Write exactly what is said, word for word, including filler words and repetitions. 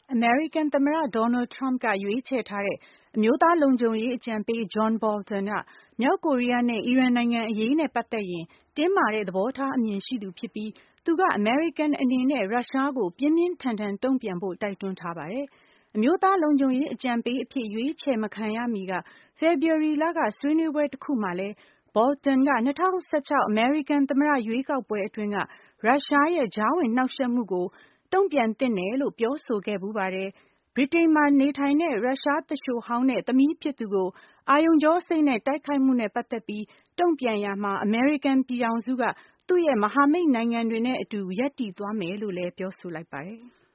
အမေရိကန်သမ္မတ Donald Trump ကရွေးချယ်ထားတဲ့အမျိုးသားလုံခြုံရေးအကြံပေး John Bolton ကမြောက်ကိုရီးယားနဲ့အီရန်နိုင်ငံအရေးနဲ့ပတ်သက်ရင်တင်းမာတဲ့သဘောထားအမြင်ရှိသူဖြစ်ပြီးသူကအမေရိကန်အနေနဲ့ရုရှားကိုပြင်းပြင်းထန်ထန်တုံ့ပြန်ဖို့တိုက်တွန်းထားပါတယ်။အမျိုးသားလုံခြုံရေးအကြံပေးအဖြစ်ရွေးချယ်မခံရမီကဖေဖော်ဝါရီလကဆွေးနွေးပွဲတစ်ခုမှာလဲBolton က၂၀၁၆အမေရိကန်သမ္မတရွေးကောက်ပွဲအတွင်းကရုရှားရဲ့ကြားဝင်နှောက်ယှက်မှုကိုတုံ့ပြန်သင့်တယ်လို့ပြောဆိုခဲ့ဖူးပါတယ်။ဗြိတိန်မှာနေထိုင်တဲ့ရုရှားသူလျှိုဟောင်းနဲ့သမီးဖြစ်သူကိုအာရုံကြောစိတ်နဲ့တိုက်ခိုက်မှုနဲ့ပတ်သက်ပြီးတုံ့ပြန်ရာမှာအမေရိကန်ပြည်ထောင်စုကသူ့ရဲ့မဟာမိတ်နိုင်ငံတွေနဲ့အတူရပ်တည်သွားမယ်လို့လည်းပြောဆိုလိုက်ပါတယ်။